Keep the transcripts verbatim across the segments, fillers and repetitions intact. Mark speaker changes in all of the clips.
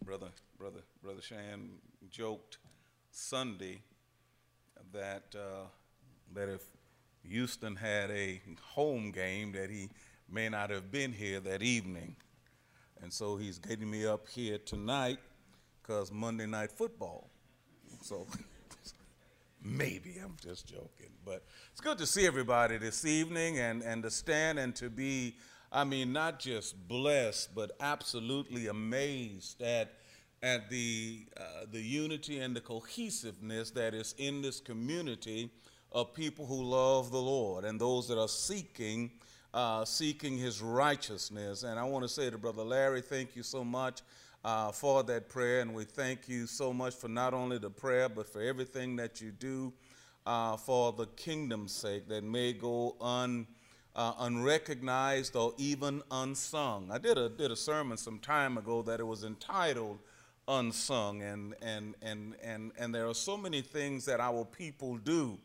Speaker 1: brother, brother, brother Shan joked Sunday that uh, that if Houston had a home game, that he may not have been here that evening, and so he's getting me up here tonight because Monday Night Football. So maybe I'm just joking, but it's good to see everybody this evening and and to stand and to be, I mean, not just blessed, but absolutely amazed at at the uh, the unity and the cohesiveness that is in this community of people who love the Lord and those that are seeking uh, seeking His righteousness. And I want to say to Brother Larry, thank you so much uh, for that prayer, and we thank you so much for not only the prayer but for everything that you do uh, for the kingdom's sake that may go un. Uh, unrecognized or even unsung. I did a did a sermon some time ago that it was entitled "Unsung," and and and and and there are so many things that our people do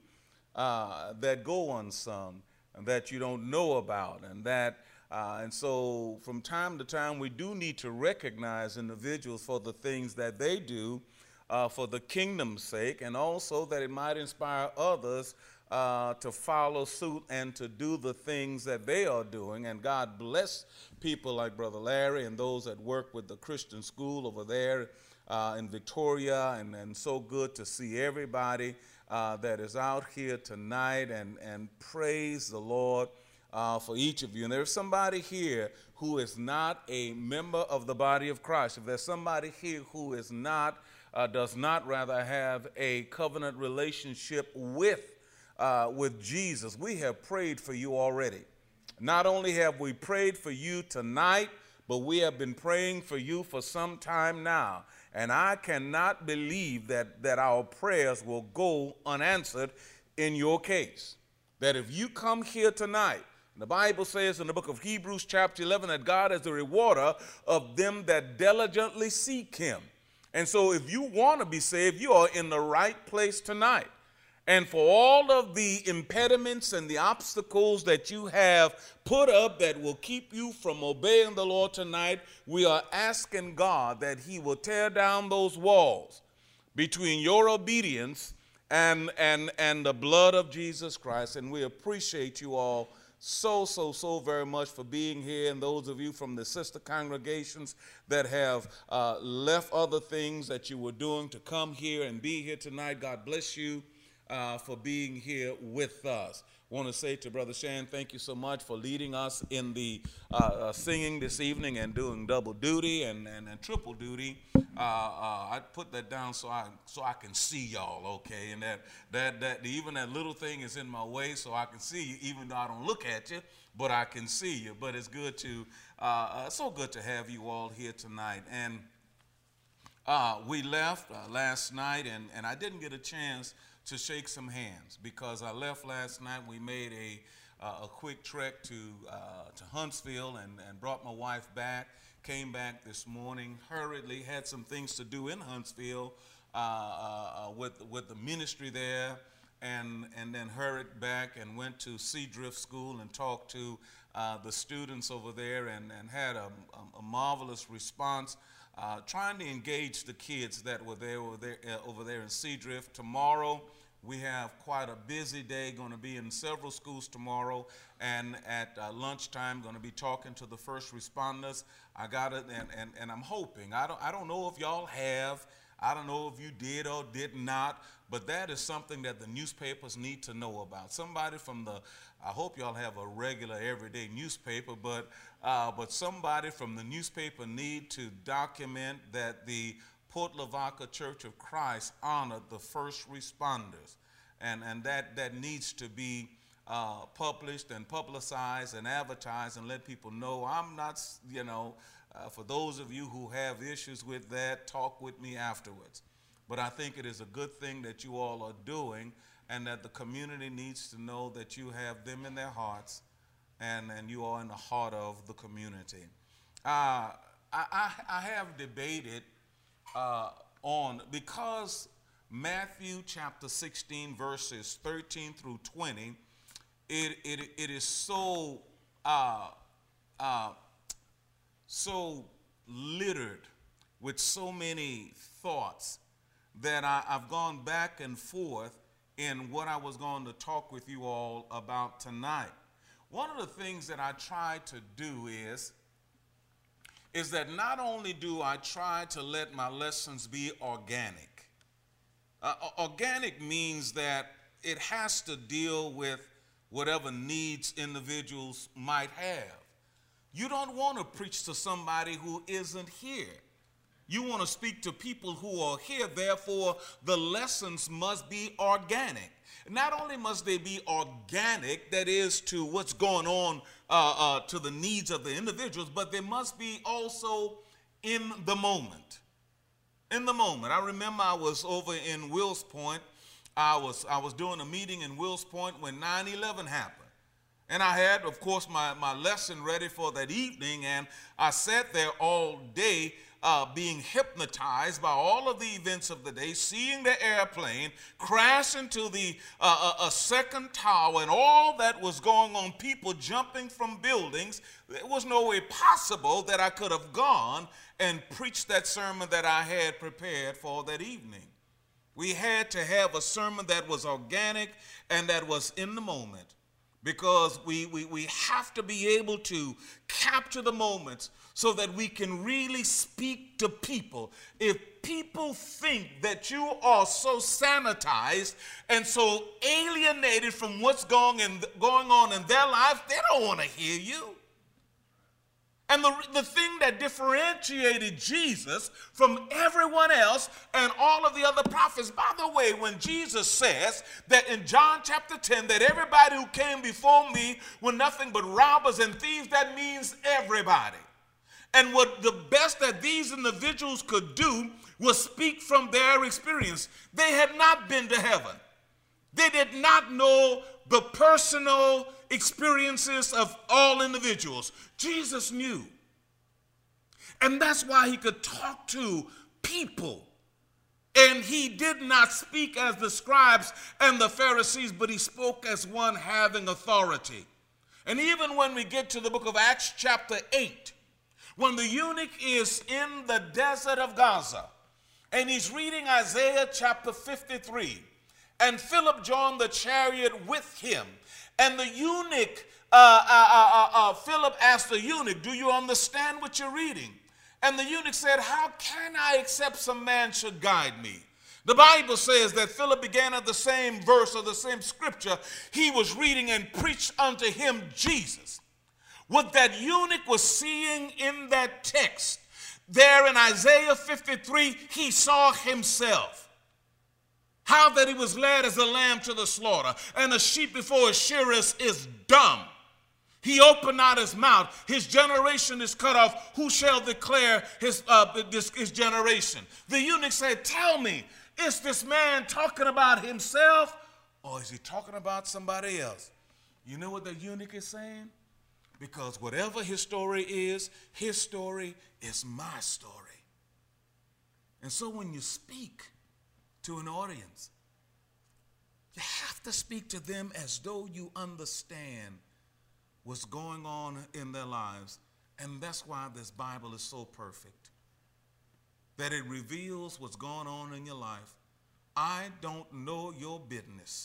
Speaker 1: uh, that go unsung and that you don't know about, and that uh, and so from time to time we do need to recognize individuals for the things that they do uh, for the kingdom's sake, and also that it might inspire others Uh, to follow suit and to do the things that they are doing. And God bless people like Brother Larry and those that work with the Christian school over there uh, in Victoria. And, and so good to see everybody uh, that is out here tonight, and, and praise the Lord uh, for each of you. And there's somebody here who is not a member of the body of Christ. If there's somebody here who is not, uh, does not rather have a covenant relationship with Uh, with Jesus, we have prayed for you already. Not only have we prayed for you tonight, but we have been praying for you for some time now. And I cannot believe that, that our prayers will go unanswered in your case. That if you come here tonight, the Bible says in the book of Hebrews chapter eleven that God is the rewarder of them that diligently seek Him. And so if you want to be saved, you are in the right place tonight. And for all of the impediments and the obstacles that you have put up that will keep you from obeying the Lord tonight, we are asking God that He will tear down those walls between your obedience and, and, and the blood of Jesus Christ. And we appreciate you all so, so, so very much for being here, and those of you from the sister congregations that have uh, left other things that you were doing to come here and be here tonight, God bless you. Uh, for being here with us. I want to say to Brother Shan, thank you so much for leading us in the uh, uh, singing this evening and doing double duty and, and, and triple duty. Uh, uh, I put that down so I so I can see y'all, okay? And that that that even that little thing is in my way, so I can see you, even though I don't look at you, but I can see you. But it's good to uh, uh, so good to have you all here tonight. And uh, we left uh, last night, and and I didn't get a chance to shake some hands because I left last night. We made a uh, a quick trek to uh, to Huntsville and, and brought my wife back. Came back this morning hurriedly. Had some things to do in Huntsville uh, uh, with with the ministry there, and and then hurried back and went to Seadrift School and talked to uh, the students over there, and and had a, a, a marvelous response. Uh, trying to engage the kids that were there over there, uh, over there in Seadrift. Tomorrow, we have quite a busy day, going to be in several schools tomorrow, and at uh, lunchtime, going to be talking to the first responders. I got it, and, and, and I'm hoping, I don't, I don't know if y'all have, I don't know if you did or did not, but that is something that the newspapers need to know about. Somebody from the, I hope y'all have a regular everyday newspaper, but uh, but somebody from the newspaper need to document that the Port Lavaca Church of Christ honored the first responders, and and that that needs to be uh, published and publicized and advertised and let people know. I'm not, you know, uh, for those of you who have issues with that, talk with me afterwards. But I think it is a good thing that you all are doing, and that the community needs to know that you have them in their hearts, and, and you are in the heart of the community. Uh, I, I, I have debated uh, on, because Matthew chapter sixteen, verses thirteen through twenty, it, it, it is so, uh, uh, so littered with so many thoughts that I, I've gone back and forth in what I was going to talk with you all about tonight. One of the things that I try to do is, is that not only do I try to let my lessons be organic. Uh, organic means that it has to deal with whatever needs individuals might have. You don't want to preach to somebody who isn't here. You want to speak to people who are here, therefore the lessons must be organic. Not only must they be organic, that is to what's going on uh, uh, to the needs of the individuals, but they must be also in the moment. In the moment. I remember I was over in Wills Point. I was, I was doing a meeting in Wills Point when nine eleven happened. And I had, of course, my, my lesson ready for that evening, and I sat there all day Uh, being hypnotized by all of the events of the day, seeing the airplane crash into the uh, a, a second tower and all that was going on, people jumping from buildings. There was no way possible that I could have gone and preached that sermon that I had prepared for that evening. We had to have a sermon that was organic and that was in the moment, because we, we, we have to be able to capture the moments so that we can really speak to people. If people think that you are so sanitized and so alienated from what's going, in, going on in their lives, they don't want to hear you. And the, the thing that differentiated Jesus from everyone else and all of the other prophets, by the way, when Jesus says that in John chapter ten, that everybody who came before me were nothing but robbers and thieves, that means everybody. And what the best that these individuals could do was speak from their experience. They had not been to heaven. They did not know the personal experiences of all individuals. Jesus knew. And that's why he could talk to people. And he did not speak as the scribes and the Pharisees, but he spoke as one having authority. And even when we get to the book of Acts chapter eight, when the eunuch is in the desert of Gaza, and he's reading Isaiah chapter fifty-three, and Philip joined the chariot with him, and the eunuch, uh, uh, uh, uh, Philip asked the eunuch, do you understand what you're reading? And the eunuch said, how can I except some man should guide me? The Bible says that Philip began at the same verse or the same scripture he was reading and preached unto him Jesus. What that eunuch was seeing in that text, there in Isaiah fifty-three, he saw himself. How that he was led as a lamb to the slaughter, and a sheep before his shearers is dumb. He opened not his mouth. His generation is cut off. Who shall declare his, uh, this, his generation? The eunuch said, tell me, is this man talking about himself, or is he talking about somebody else? You know what the eunuch is saying? Because whatever his story is, his story is my story. And so when you speak to an audience, you have to speak to them as though you understand what's going on in their lives. And that's why this Bible is so perfect, that it reveals what's going on in your life. I don't know your business.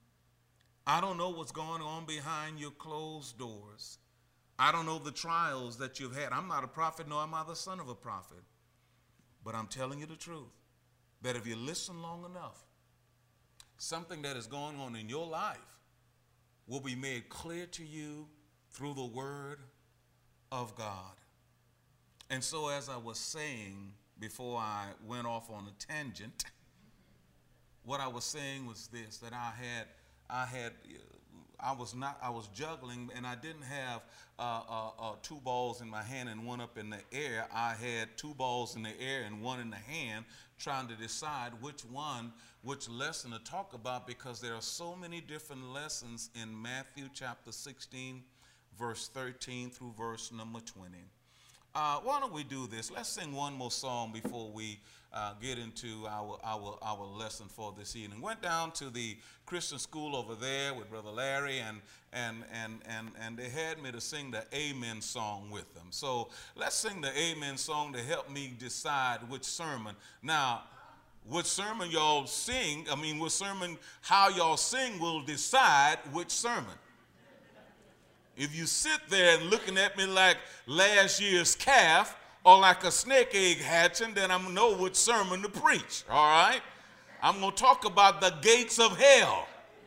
Speaker 1: I don't know what's going on behind your closed doors. I don't know the trials that you've had. I'm not a prophet, nor am I the son of a prophet. But I'm telling you the truth, that if you listen long enough, something that is going on in your life will be made clear to you through the word of God. And so as I was saying before I went off on a tangent, what I was saying was this, that I had, I had, I was not, I was juggling, and I didn't have uh, uh, uh, two balls in my hand and one up in the air. I had two balls in the air and one in the hand, trying to decide which one, which lesson to talk about, because there are so many different lessons in Matthew chapter sixteen, verse thirteen through verse number twenty. Uh, why don't we do this? Let's sing one more song before we uh, get into our, our, our lesson for this evening. Went down to the Christian school over there with Brother Larry, and, and, and, and, and they had me to sing the Amen song with them. So let's sing the Amen song to help me decide which sermon. Now, which sermon y'all sing, I mean, which sermon, how y'all sing will decide which sermon. If you sit there and looking at me like last year's calf or like a snake egg hatching, then I'm going to know which sermon to preach, all right? I'm going to talk about the gates of hell.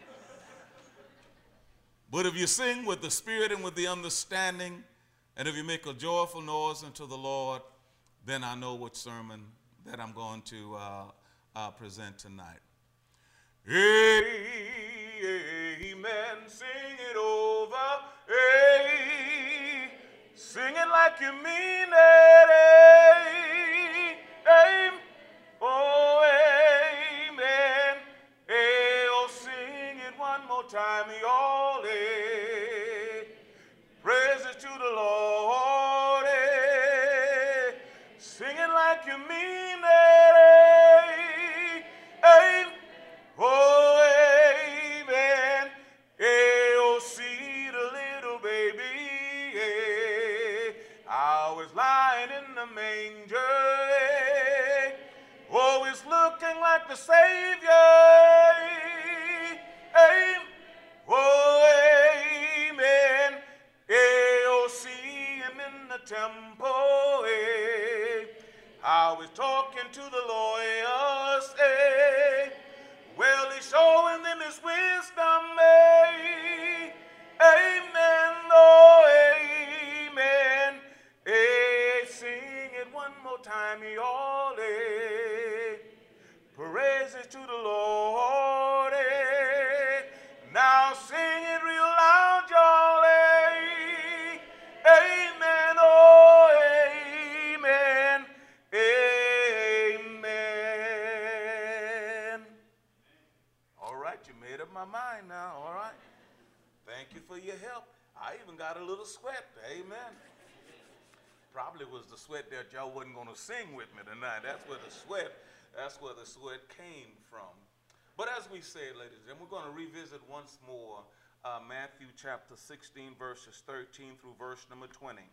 Speaker 1: But if you sing with the spirit and with the understanding, and if you make a joyful noise unto the Lord, then I know which sermon that I'm going to uh, uh, present tonight. Amen. Sing it over. Hey, sing it like you mean it. Hey, hey, oh, amen. Hey, oh, sing it one more time, y'all. Hey, praises to the Lord. Hey, sing it like you mean it. Hey, hey, oh, amen. Hey, oh, see the little baby. Hey, I was lying in the manger. Hey, oh, it's looking like the Savior. Hey, oh, amen. Hey, oh, see him in the temple. Hey, I was talking to the lawyers. Hey, well, he's showing them his wisdom. Hey, amen, oh, amen. Hey, sing it one more time, y'all. Hey, praises to the Lord. Hey, now sing it real loud, y'all. Hey, amen, oh, amen. Amen. All right, you made up my mind now, all right? Thank you for your help. I even got a little sweat, amen. Probably was the sweat that y'all wasn't going to sing with me tonight. That's where the sweat, that's where the sweat came from. But as we said, ladies and gentlemen, we're going to revisit once more uh, Matthew chapter sixteen, verses thirteen through verse number twenty.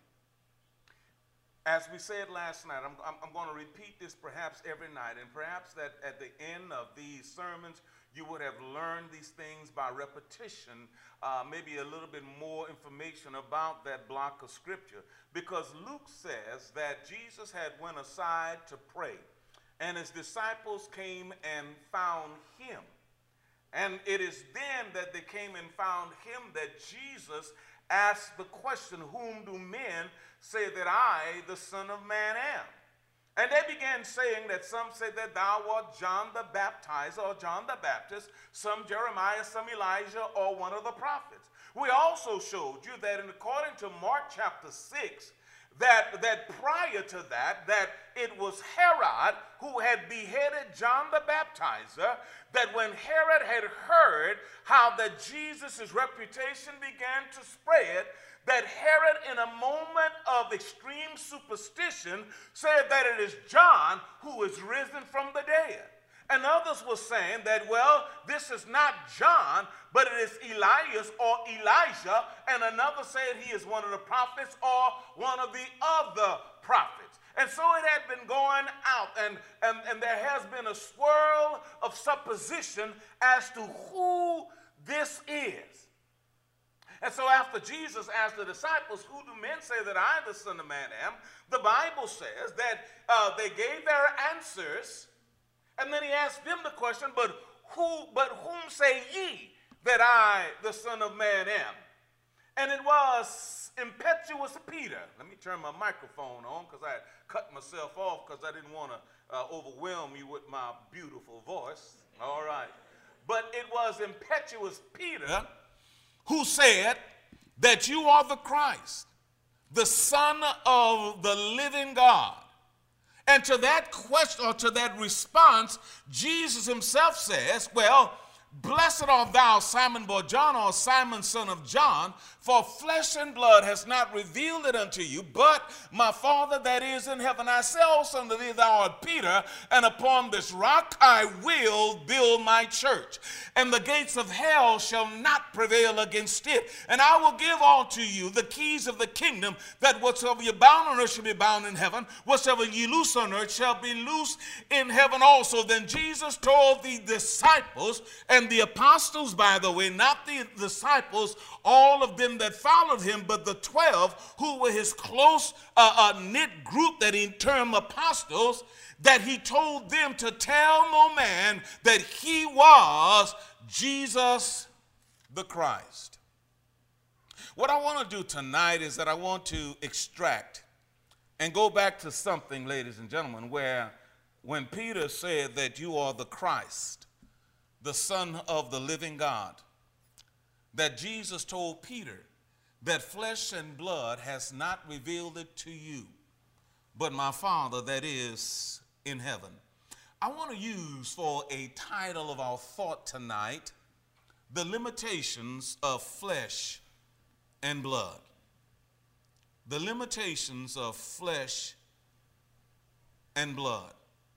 Speaker 1: As we said last night, I'm, I'm, I'm going to repeat this perhaps every night, and perhaps that at the end of these sermons, you would have learned these things by repetition, uh, maybe a little bit more information about that block of scripture. Because Luke says that Jesus had went aside to pray, and his disciples came and found him. And it is then that they came and found him that Jesus asked the question, whom do men say that I, the Son of Man, am? And they began saying that some said that thou art John the Baptizer or John the Baptist, some Jeremiah, some Elijah, or one of the prophets. We also showed you that in according to Mark chapter six, that, that prior to that, that it was Herod who had beheaded John the Baptizer, that when Herod had heard how that Jesus' reputation began to spread, that Herod, in a moment of extreme superstition, said that it is John who is risen from the dead. And others were saying that, well, this is not John, but it is Elias or Elijah. And another said he is one of the prophets or one of the other prophets. And so it had been going out, and, and, and there has been a swirl of supposition as to who this is. And so after Jesus asked the disciples, who do men say that I, the Son of Man, am? The Bible says that uh, they gave their answers, and then he asked them the question, but who, but whom say ye that I, the Son of Man, am? And it was impetuous Peter. Let me turn my microphone on because I had cut myself off because I didn't want to uh, overwhelm you with my beautiful voice. All right. But it was impetuous Peter who said that you are the Christ, the Son of the living God. And to that question, or to that response, Jesus himself says, well, Blessed art thou, Simon Bar-Jonah, or Simon son of John, for flesh and blood has not revealed it unto you, but my Father that is in heaven. I say also unto thee, thou art Peter, and upon this rock I will build my church, and the gates of hell shall not prevail against it. And I will give unto you the keys of the kingdom, that whatsoever you bound on earth shall be bound in heaven, whatsoever you loose on earth shall be loose in heaven also. Then Jesus told the disciples, and the apostles, by the way, not the disciples, all of them that followed him, but the twelve who were his close uh, uh, knit group that he termed apostles, that he told them to tell no man that he was Jesus the Christ. What I want to do tonight is that I want to extract and go back to something, ladies and gentlemen, where when Peter said that you are the Christ, the Son of the living God, that Jesus told Peter that flesh and blood has not revealed it to you, but my Father that is in heaven. I want to use for a title of our thought tonight, the limitations of flesh and blood. The limitations of flesh and blood.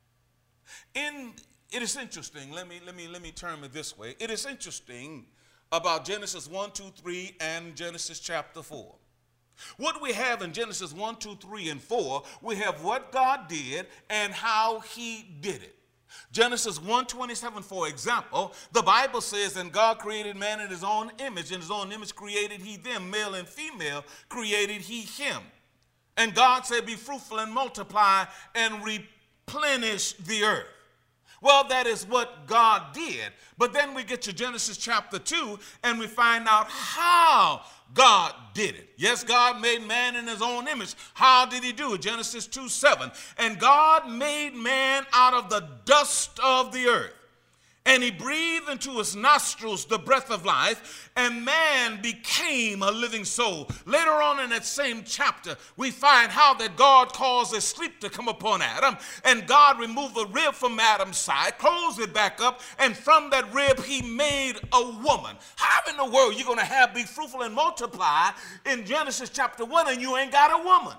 Speaker 1: In It is interesting, let me, let me, let me term it this way. It is interesting about Genesis one, two, three, and Genesis chapter four. What we have in Genesis one, two, three, and four, we have what God did and how he did it. Genesis one twenty-seven, for example, the Bible says, and God created man in his own image. In his own image created he them, male and female created he him. And God said, be fruitful and multiply and replenish the earth. Well, that is what God did. But then we get to Genesis chapter two, and we find out how God did it. Yes, God made man in his own image. How did he do it? Genesis two seven. And God made man out of the dust of the earth, and he breathed into his nostrils the breath of life, and man became a living soul. Later on in that same chapter, we find how that God caused a sleep to come upon Adam, and God removed a rib from Adam's side, closed it back up, and from that rib he made a woman. How in the world are you going to have be fruitful and multiply in Genesis chapter one and you ain't got a woman?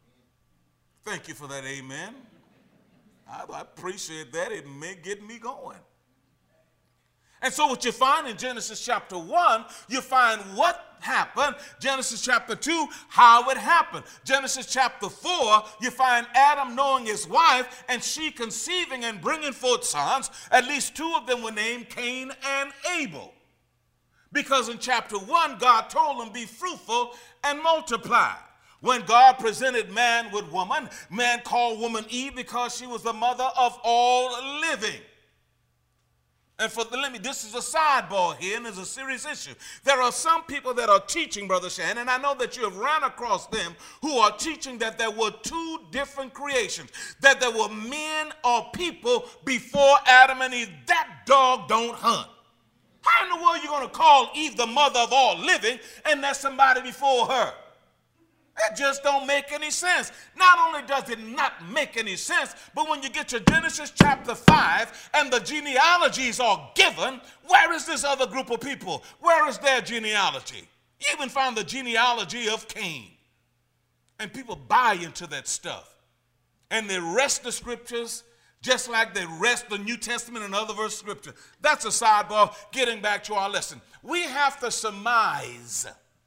Speaker 1: Thank you for that, amen. I, I appreciate that. It may get me going. And so what you find in Genesis chapter one, you find what happened. Genesis chapter two, how it happened. Genesis chapter four, you find Adam knowing his wife and she conceiving and bringing forth sons. At least two of them were named Cain and Abel. Because in chapter one, God told them, be fruitful and multiply. When God presented man with woman, man called woman Eve because she was the mother of all living. And for the, let me, this is a sidebar here, and it's a serious issue. There are some people that are teaching, Brother Shannon, and I know that you have run across them, who are teaching that there were two different creations, that there were men or people before Adam and Eve. That dog don't hunt. How in the world are you going to call Eve the mother of all living and there's somebody before her? That just don't make any sense. Not only does it not make any sense, but when you get to Genesis chapter five and the genealogies are given, where is this other group of people? Where is their genealogy? You even find the genealogy of Cain. And people buy into that stuff. And they wrest the scriptures just like they wrest the New Testament and other verse scripture. That's a sidebar. Getting back to our lesson. We have to surmise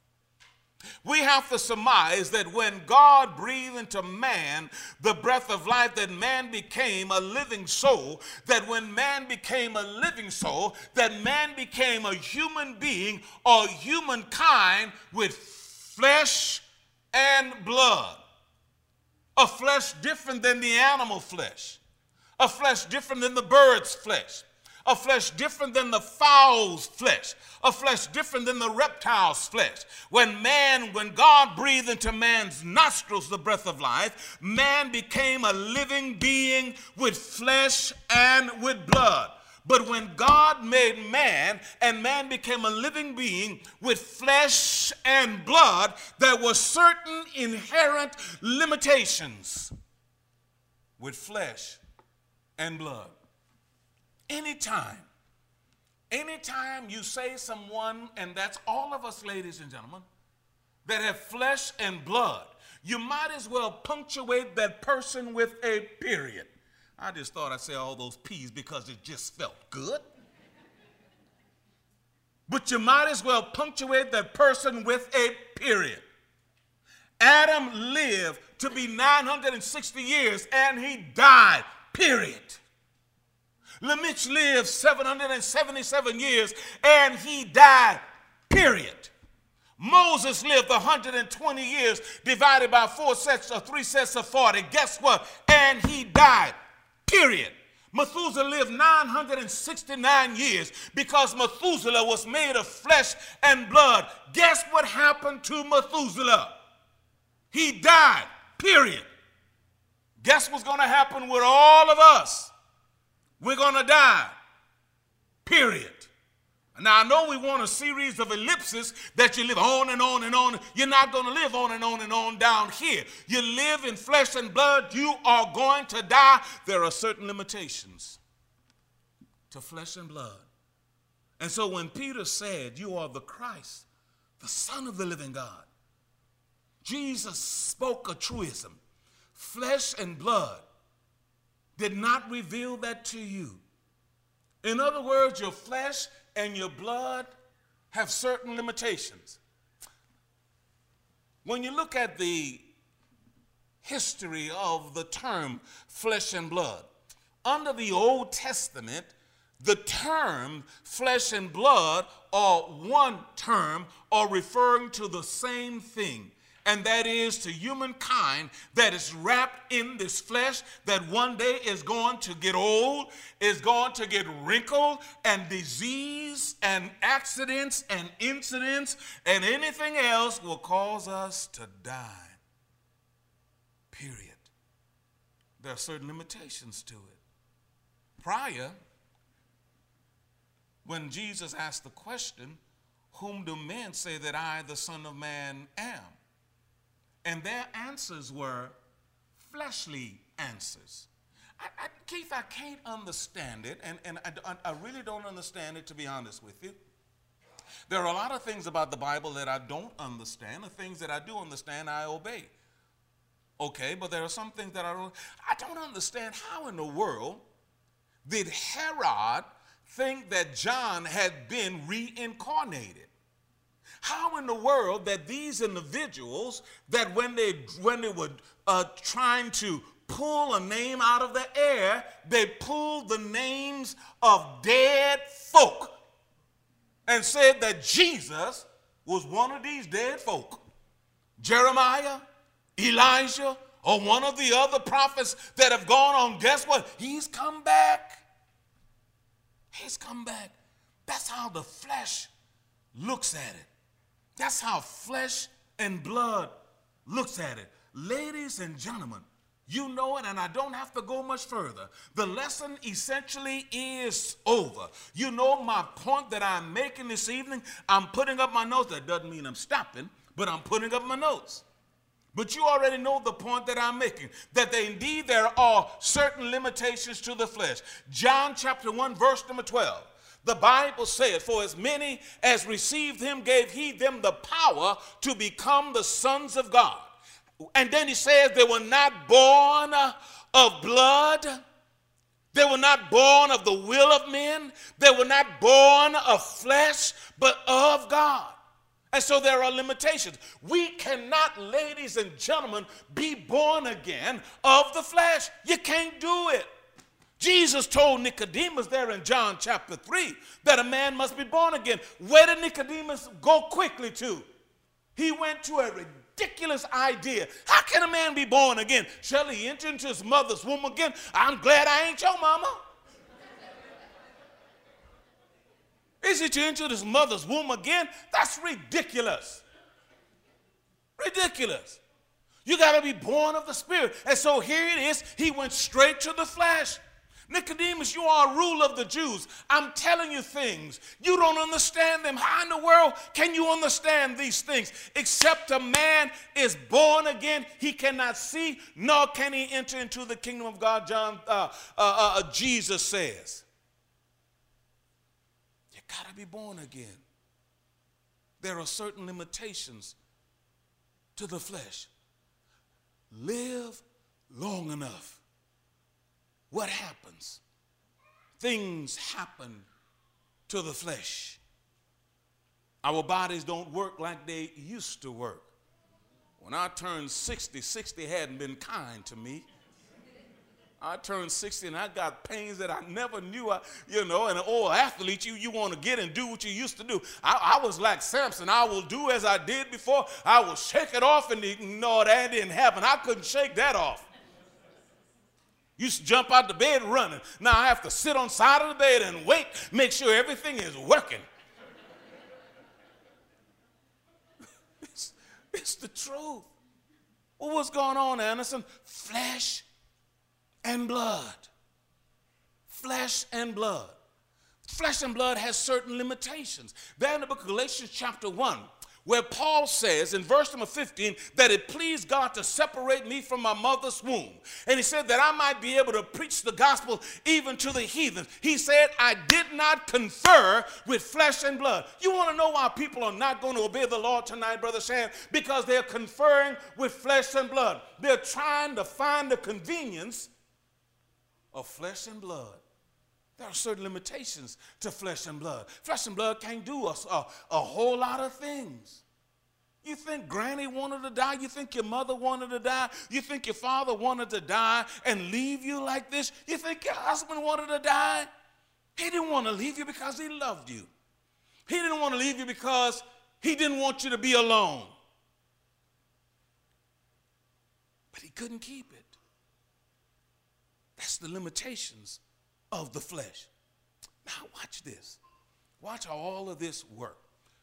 Speaker 1: We have to surmise that when God breathed into man the breath of life, that man became a living soul, that when man became a living soul, that man became a human being or humankind with flesh and blood. A flesh different than the animal flesh. A flesh different than the bird's flesh. A flesh different than the fowl's flesh. A flesh different than the reptile's flesh. When man, when God breathed into man's nostrils the breath of life, man became a living being with flesh and with blood. But when God made man and man became a living being with flesh and blood, there were certain inherent limitations with flesh and blood. Anytime Anytime you say someone, and that's all of us, ladies and gentlemen, that have flesh and blood, you might as well punctuate that person with a period. I just thought I'd say all those P's because it just felt good. But you might as well punctuate that person with a period. Adam lived to be nine hundred sixty years and he died, period. Lamech lived seven hundred seventy-seven years and he died, period. Moses lived one hundred twenty years divided by four sets or three sets of forty. Guess what? And he died, period. Methuselah lived nine hundred sixty-nine years because Methuselah was made of flesh and blood. Guess what happened to Methuselah? He died, period. Guess what's going to happen with all of us? We're going to die, period. Now, I know we want a series of ellipses that you live on and on and on. You're not going to live on and on and on down here. You live in flesh and blood. You are going to die. There are certain limitations to flesh and blood. And so when Peter said, you are the Christ, the Son of the living God, Jesus spoke a truism. Flesh and blood did not reveal that to you. In other words, your flesh and your blood have certain limitations. When you look at the history of the term flesh and blood, under the Old Testament, the term flesh and blood are one term or referring to the same thing. And that is to humankind that is wrapped in this flesh that one day is going to get old, is going to get wrinkled, and disease and accidents and incidents and anything else will cause us to die. Period. There are certain limitations to it. Prior, when Jesus asked the question, whom do men say that I, the Son of Man, am? And their answers were fleshly answers. I, I, Keith, I can't understand it, and, and I, I really don't understand it, to be honest with you. There are a lot of things about the Bible that I don't understand. The things that I do understand, I obey. Okay, but there are some things that I don't, I don't understand. How in the world did Herod think that John had been reincarnated? How in the world that these individuals, that when they when they were uh, trying to pull a name out of the air, they pulled the names of dead folk and said that Jesus was one of these dead folk. Jeremiah, Elijah, or one of the other prophets that have gone on, guess what? He's come back. He's come back. That's how the flesh looks at it. That's how flesh and blood looks at it. Ladies and gentlemen, you know it, and I don't have to go much further. The lesson essentially is over. You know my point that I'm making this evening. I'm putting up my notes. That doesn't mean I'm stopping, but I'm putting up my notes. But you already know the point that I'm making, that they, indeed there are certain limitations to the flesh. John chapter one, verse number twelve. The Bible says, for as many as received him gave he them the power to become the sons of God. And then he says they were not born of blood. They were not born of the will of men. They were not born of flesh, but of God. And so there are limitations. We cannot, ladies and gentlemen, be born again of the flesh. You can't do it. Jesus told Nicodemus there in John chapter three that a man must be born again. Where did Nicodemus go quickly to? He went to a ridiculous idea. How can a man be born again? Shall he enter into his mother's womb again? I'm glad I ain't your mama. Is he to enter his mother's womb again? That's ridiculous. Ridiculous. You got to be born of the Spirit. And so here it is. He went straight to the flesh. Nicodemus, you are a ruler of the Jews. I'm telling you things. You don't understand them. How in the world can you understand these things? Except a man is born again, he cannot see, nor can he enter into the kingdom of God, John, uh, uh, uh, Jesus says. You got to be born again. There are certain limitations to the flesh. Live long enough. What happens? Things happen to the flesh. Our bodies don't work like they used to work. When I turned sixty, sixty hadn't been kind to me. I turned sixty and I got pains that I never knew. I, you know, and an old athlete, you, you want to get and do what you used to do. I, I was like Samson. I will do as I did before. I will shake it off, and no, that didn't happen. I couldn't shake that off. Used to jump out the bed running. Now I have to sit on the side of the bed and wait, make sure everything is working. it's, it's the truth. Well, what's going on, Anderson? Flesh and blood. Flesh and blood. Flesh and blood has certain limitations. There in the book of Galatians chapter one, where Paul says in verse number fifteen that it pleased God to separate me from my mother's womb. And he said that I might be able to preach the gospel even to the heathens. He said, I did not confer with flesh and blood. You want to know why people are not going to obey the Lord tonight, Brother Shan? Because they're conferring with flesh and blood. They're trying to find the convenience of flesh and blood. There are certain limitations to flesh and blood. Flesh and blood can't do a, a, a whole lot of things. You think Granny wanted to die? You think your mother wanted to die? You think your father wanted to die and leave you like this? You think your husband wanted to die? He didn't want to leave you because he loved you. He didn't want to leave you because he didn't want you to be alone. But he couldn't keep it. That's the limitations of the flesh. Now watch this. Watch how all of this works.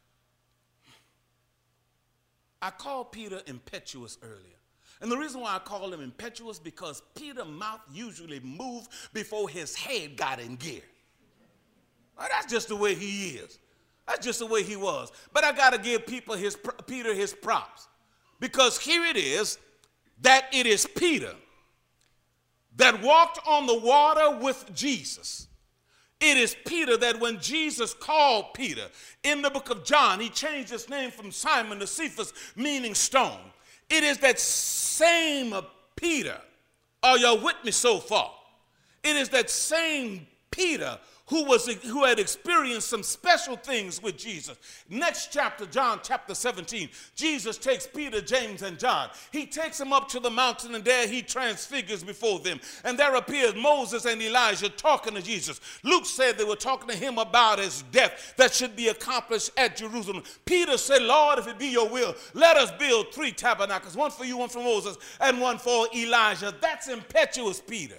Speaker 1: I called Peter impetuous earlier. And the reason why I call him impetuous because Peter's mouth usually moved before his head got in gear. Well, that's just the way he is. That's just the way he was. But I got to give people his, Peter his props. Because here it is that it is Peter that walked on the water with Jesus. It is Peter that when Jesus called Peter in the book of John, he changed his name from Simon to Cephas, meaning stone. It is that same Peter. Are y'all with me so far? It is that same Peter who was who had experienced some special things with Jesus. Next chapter, John chapter seventeen, Jesus takes Peter, James, and John. He takes them up to the mountain, and there he transfigures before them. And there appears Moses and Elijah talking to Jesus. Luke said they were talking to him about his death that should be accomplished at Jerusalem. Peter said, Lord, if it be your will, let us build three tabernacles, one for you, one for Moses, and one for Elijah. That's impetuous Peter.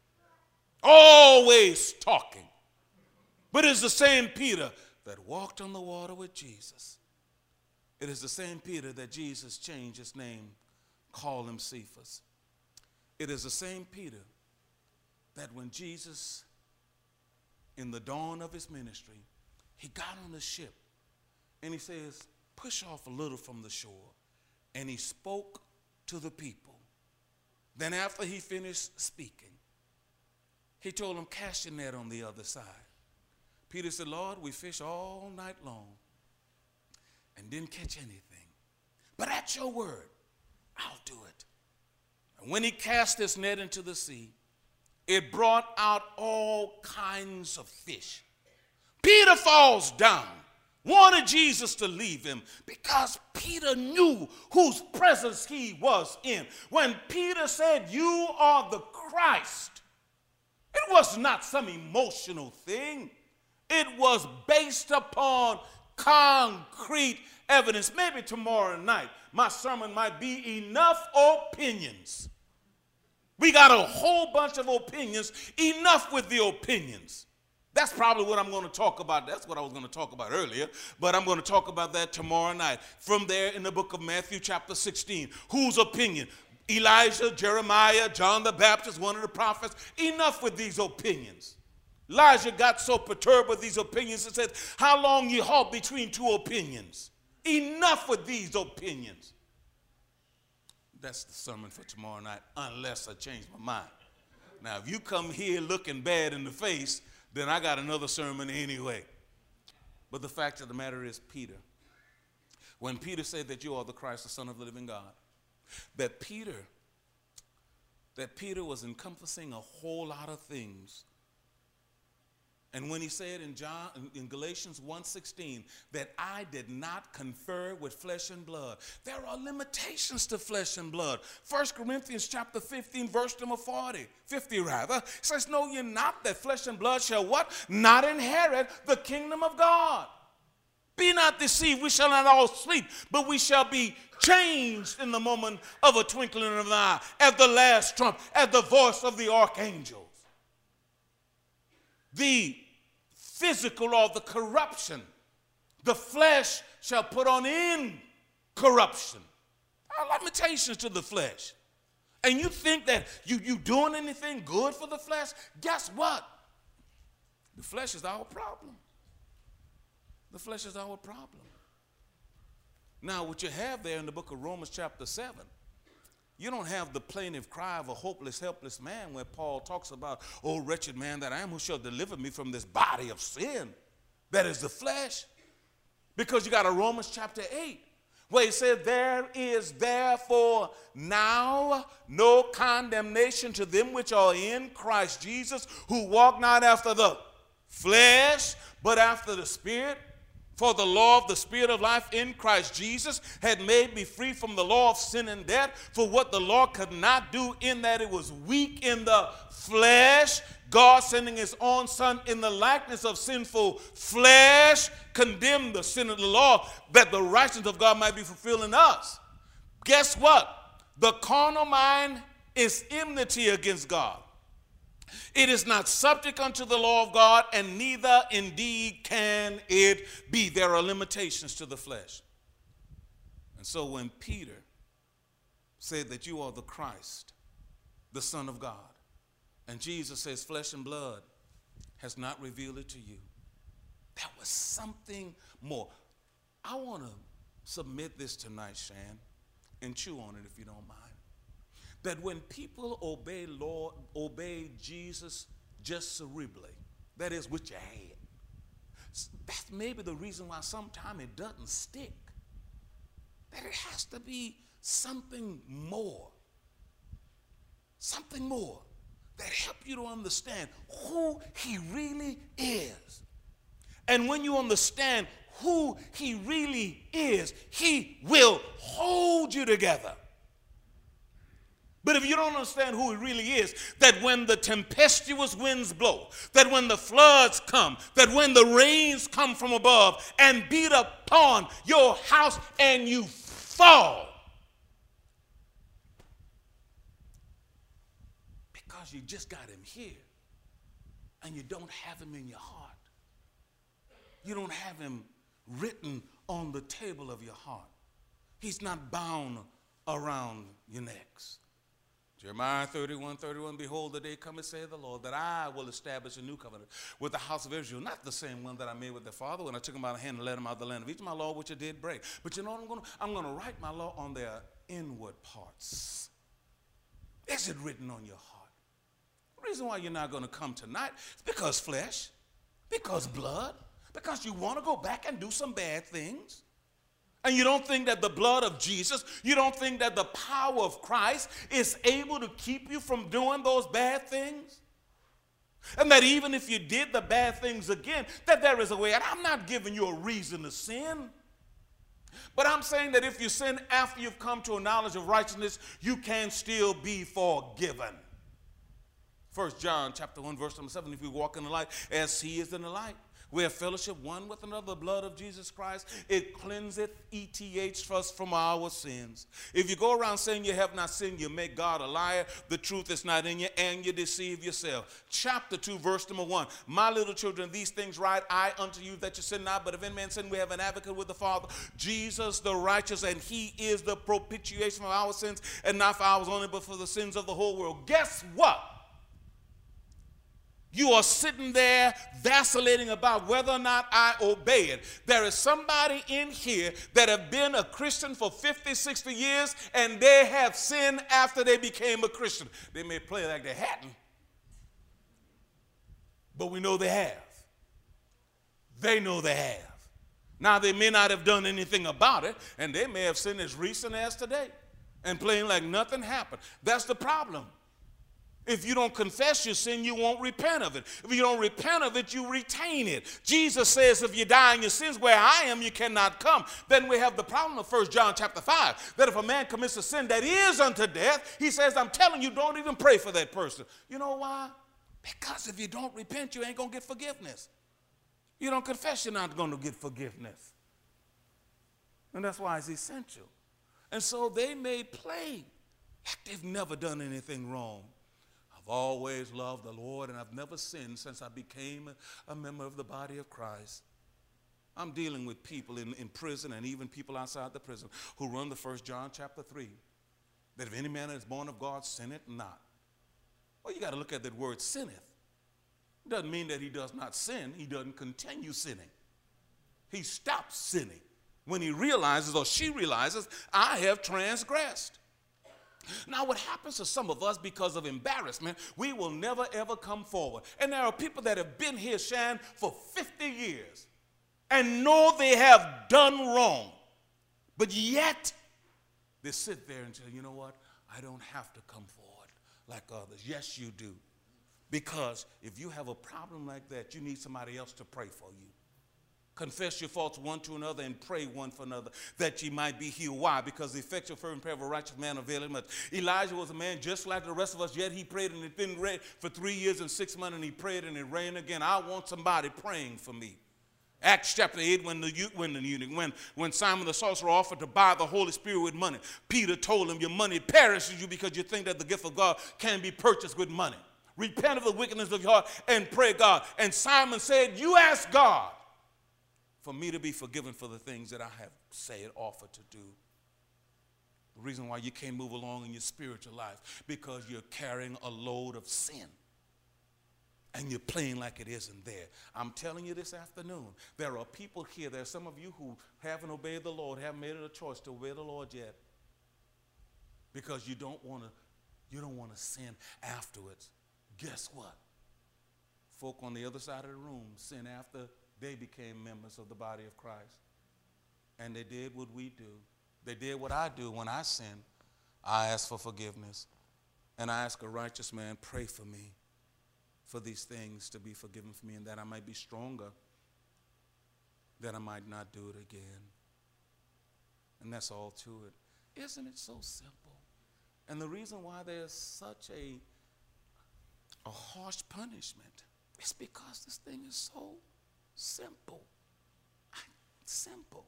Speaker 1: Always talking. But it's the same Peter that walked on the water with Jesus. It is the same Peter that Jesus changed his name, called him Cephas. It is the same Peter that when Jesus, in the dawn of his ministry, he got on the ship and he says, push off a little from the shore. And he spoke to the people. Then after he finished speaking, he told them, cast your net on the other side. Peter said, Lord, we fished all night long and didn't catch anything. But at your word, I'll do it. And when he cast his net into the sea, it brought out all kinds of fish. Peter falls down, wanted Jesus to leave him because Peter knew whose presence he was in. When Peter said, you are the Christ, it was not some emotional thing. It was based upon concrete evidence. Maybe tomorrow night my sermon might be enough opinions. We got a whole bunch of opinions, enough with the opinions. That's probably what I'm going to talk about. That's what I was going to talk about earlier, but I'm going to talk about that tomorrow night. From there in the book of Matthew chapter sixteen, whose opinion? Elijah, Jeremiah, John the Baptist, one of the prophets. Enough with these opinions. Elijah got so perturbed with these opinions and said, how long you halt between two opinions? Enough with these opinions. That's the sermon for tomorrow night, unless I change my mind. Now, if you come here looking bad in the face, then I got another sermon anyway. But the fact of the matter is, Peter, when Peter said that you are the Christ, the Son of the living God, that Peter, that Peter was encompassing a whole lot of things. And when he said in John, in Galatians one sixteen, that I did not confer with flesh and blood, there are limitations to flesh and blood. First Corinthians chapter fifteen, verse number forty, fifty rather, says, know ye not that flesh and blood shall what? Not inherit the kingdom of God. Be not deceived, we shall not all sleep, but we shall be changed in the moment of a twinkling of an eye, at the last trump, at the voice of the archangels. The physical or the corruption, the flesh shall put on in corruption. There are limitations to the flesh. And you think that you, you doing anything good for the flesh? Guess what? The flesh is our problem. The flesh is our problem. Now, what you have there in the book of Romans chapter seven, you don't have the plaintive cry of a hopeless, helpless man where Paul talks about, oh, wretched man that I am, who shall deliver me from this body of sin? That is the flesh. Because you got a Romans chapter eight where he said, there is therefore now no condemnation to them which are in Christ Jesus, who walk not after the flesh, but after the Spirit. For the law of the Spirit of life in Christ Jesus had made me free from the law of sin and death. For what the law could not do, in that it was weak in the flesh, God sending his own Son in the likeness of sinful flesh, condemned the sin of the law, that the righteousness of God might be fulfilled in us. Guess what? The carnal mind is enmity against God. It is not subject unto the law of God, and neither indeed can it be. There are limitations to the flesh. And so when Peter said that you are the Christ, the Son of God, and Jesus says flesh and blood has not revealed it to you, there was something more. I want to submit this tonight, Shan, and chew on it if you don't mind. That when people obey Lord, obey Jesus just cerebrally, that is with your head, that's maybe the reason why sometimes it doesn't stick. That it has to be something more, something more that help you to understand who he really is. And when you understand who he really is, he will hold you together. But if you don't understand who he really is, that when the tempestuous winds blow, that when the floods come, that when the rains come from above and beat upon your house and you fall, because you just got him here and you don't have him in your heart. You don't have him written on the table of your heart. He's not bound around your necks. Jeremiah thirty-one, thirty-one, behold, the day cometh, saith the Lord, that I will establish a new covenant with the house of Israel, not the same one that I made with their father when I took them by the hand and led them out of the land of Egypt, my law which I did break. But you know what I'm going to I'm going to write my law on their inward parts. Is it written on your heart? The reason why you're not going to come tonight is because flesh, because blood, because you want to go back and do some bad things. And you don't think that the blood of Jesus, you don't think that the power of Christ is able to keep you from doing those bad things? And that even if you did the bad things again, that there is a way. And I'm not giving you a reason to sin. But I'm saying that if you sin after you've come to a knowledge of righteousness, you can still be forgiven. First John chapter one, verse number seven, if we walk in the light as he is in the light, we have fellowship one with another, the blood of Jesus Christ. It cleanseth, E T H, us from our sins. If you go around saying you have not sinned, you make God a liar. The truth is not in you, and you deceive yourself. Chapter two, verse number one. My little children, these things write I unto you, that you sin not. But if any man sin, we have an advocate with the Father, Jesus the righteous, and he is the propitiation for our sins, and not for ours only, but for the sins of the whole world. Guess what? You are sitting there vacillating about whether or not I obey it. There is somebody in here that have been a Christian for fifty, sixty years, and they have sinned after they became a Christian. They may play like they hadn't, but we know they have. They know they have. Now, they may not have done anything about it, and they may have sinned as recent as today and playing like nothing happened. That's the problem. If you don't confess your sin, you won't repent of it. If you don't repent of it, you retain it. Jesus says if you die in your sins, where I am, you cannot come. Then we have the problem of First John chapter five, that if a man commits a sin that is unto death, he says, I'm telling you, don't even pray for that person. You know why? Because if you don't repent, you ain't going to get forgiveness. You don't confess, you're not going to get forgiveness. And that's why it's essential. And so they may play like they've never done anything wrong. I've always loved the Lord, and I've never sinned since I became a, a member of the body of Christ. I'm dealing with people in, in prison and even people outside the prison who run the First John chapter three, that if any man is born of God sinneth not. Well, you got to look at that word sinneth. It doesn't mean that he does not sin. He doesn't continue sinning. He stops sinning when he realizes, or she realizes, I have transgressed. Now, what happens to some of us because of embarrassment, we will never, ever come forward. And there are people that have been here, Shan, for fifty years and know they have done wrong. But yet, they sit there and say, you know what? I don't have to come forward like others. Yes, you do. Because if you have a problem like that, you need somebody else to pray for you. Confess your faults one to another and pray one for another that ye might be healed. Why? Because the effectual fervent prayer of a righteous man availeth much. Elijah was a man just like the rest of us, yet he prayed and it didn't rain for three years and six months, and he prayed and it rained again. I want somebody praying for me. Acts chapter eight, when the when the eunuch, when, when Simon the sorcerer offered to buy the Holy Spirit with money, Peter told him, your money perishes you because you think that the gift of God can be purchased with money. Repent of the wickedness of your heart and pray God. And Simon said, you ask God for me to be forgiven for the things that I have said, offered to do. The reason why you can't move along in your spiritual life, because you're carrying a load of sin. And you're playing like it isn't there. I'm telling you this afternoon, there are people here, there are some of you who haven't obeyed the Lord, haven't made it a choice to obey the Lord yet. Because you don't want to, you don't want to sin afterwards. Guess what? Folk on the other side of the room sin after they became members of the body of Christ. And they did what we do. They did what I do when I sin. I ask for forgiveness. And I ask a righteous man, pray for me, for these things to be forgiven for me, and that I might be stronger, that I might not do it again. And that's all to it. Isn't it so simple? And the reason why there's such a, a harsh punishment is because this thing is so simple. Simple.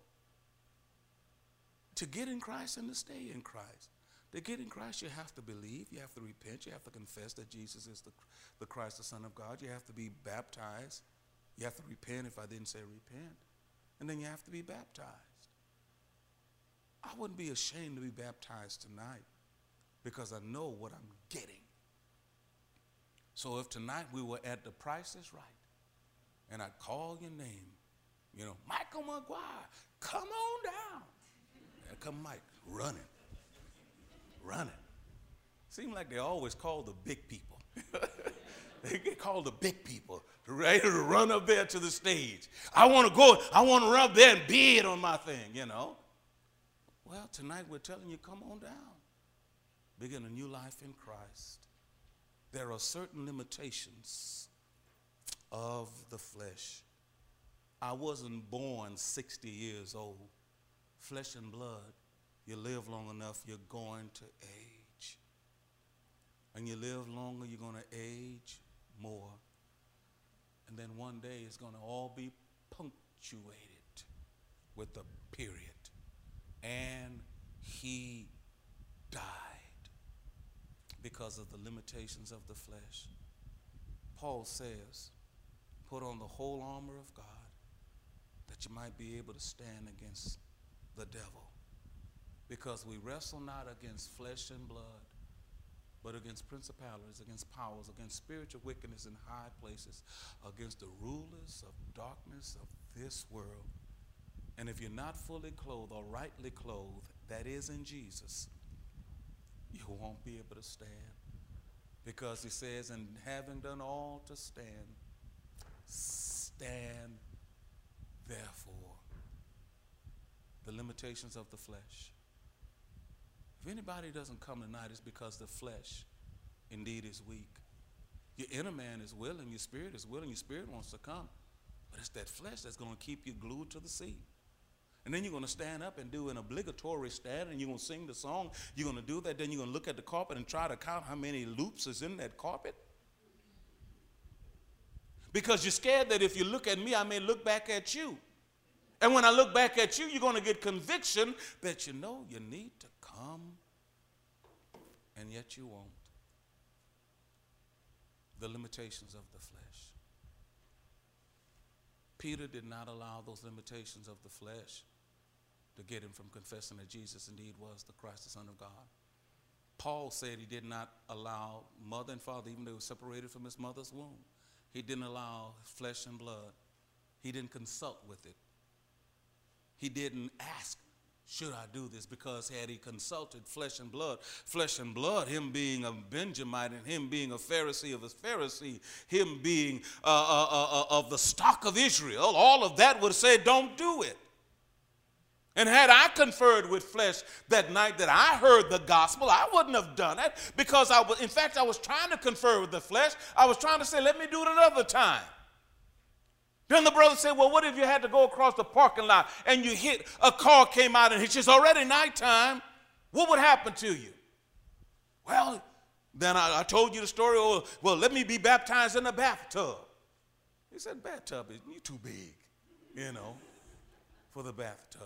Speaker 1: To get in Christ and to stay in Christ. To get in Christ, you have to believe, you have to repent, you have to confess that Jesus is the, the Christ, the Son of God. You have to be baptized. You have to repent if I didn't say repent. And then you have to be baptized. I wouldn't be ashamed to be baptized tonight because I know what I'm getting. So if tonight we were at The Price is Right and I'd call your name, you know, Michael McGuire, come on down. And come Mike, running. Running. Seems like they always call the big people. They get called the big people, ready to run up there to the stage. I want to go, I want to run up there and bid on my thing, you know. Well, tonight we're telling you, come on down. Begin a new life in Christ. There are certain limitations of the flesh. I wasn't born sixty years old. Flesh and blood. You live long enough, you're going to age. And you live longer, you're going to age more. And then one day it's going to all be punctuated with a period. And he died because of the limitations of the flesh. Paul says, put on the whole armor of God that you might be able to stand against the devil. Because we wrestle not against flesh and blood, but against principalities, against powers, against spiritual wickedness in high places, against the rulers of darkness of this world. And if you're not fully clothed or rightly clothed, that is in Jesus, you won't be able to stand. Because he says, and having done all to stand, stand therefore. The limitations of the flesh. If anybody doesn't come tonight, it's because the flesh indeed is weak. Your inner man is willing, your spirit is willing, your spirit wants to come. But it's that flesh that's going to keep you glued to the seat. And then you're going to stand up and do an obligatory stand, and you're going to sing the song. You're going to do that. Then you're going to look at the carpet and try to count how many loops is in that carpet. Because you're scared that if you look at me, I may look back at you. And when I look back at you, you're going to get conviction that you know you need to come, and yet you won't. The limitations of the flesh. Peter did not allow those limitations of the flesh to get him from confessing that Jesus indeed was the Christ, the Son of God. Paul said he did not allow mother and father, even though he was separated from his mother's womb. He didn't allow flesh and blood. He didn't consult with it. He didn't ask, should I do this? Because had he consulted flesh and blood, flesh and blood, him being a Benjamite and him being a Pharisee of a Pharisee, him being uh, uh, uh, uh, of the stock of Israel, all of that would say, don't do it. And had I conferred with flesh that night that I heard the gospel, I wouldn't have done it because I was, in fact, I was trying to confer with the flesh. I was trying to say, let me do it another time. Then the brother said, well, what if you had to go across the parking lot and you hit, a car came out and it's just already nighttime? What would happen to you? Well, then I, I told you the story, oh, well, let me be baptized in a bathtub. He said, bathtub, you're too big, you know, for the bathtub.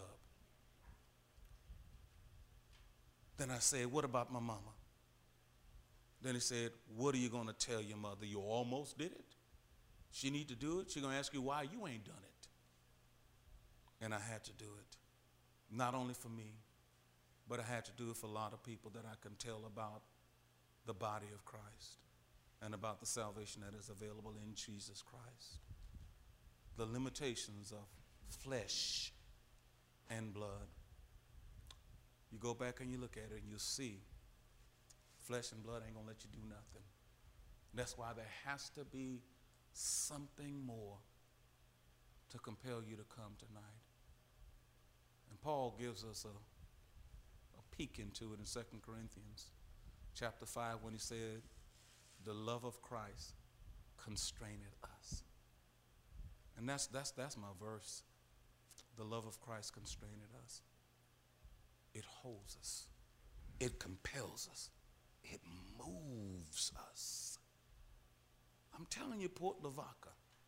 Speaker 1: Then I said, what about my mama? Then he said, what are you going to tell your mother? You almost did it. She need to do it. She's going to ask you why you ain't done it. And I had to do it. Not only for me, but I had to do it for a lot of people that I can tell about the body of Christ and about the salvation that is available in Jesus Christ. The limitations of flesh and blood. You go back and you look at it and you see flesh and blood ain't going to let you do nothing. That's why there has to be something more to compel you to come tonight. And Paul gives us a, a peek into it in Second Corinthians chapter five when he said, the love of Christ constraineth us. And that's, that's, that's my verse. The love of Christ constraineth us. It holds us. It compels us. It moves us. I'm telling you, Port Lavaca,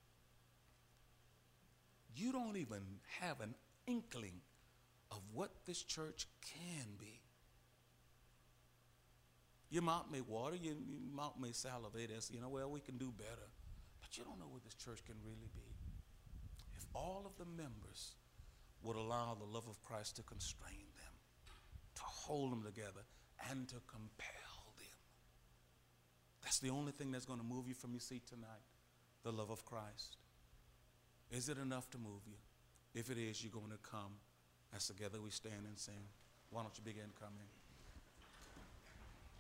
Speaker 1: you don't even have an inkling of what this church can be. Your mouth may water, your, your mouth may salivate as, you know, well, we can do better. But you don't know what this church can really be. If all of the members would allow the love of Christ to constrain them, to hold them together, and to compel them. That's the only thing that's going to move you from your seat tonight, the love of Christ. Is it enough to move you? If it is, you're going to come as together we stand and sing. Why don't you begin coming?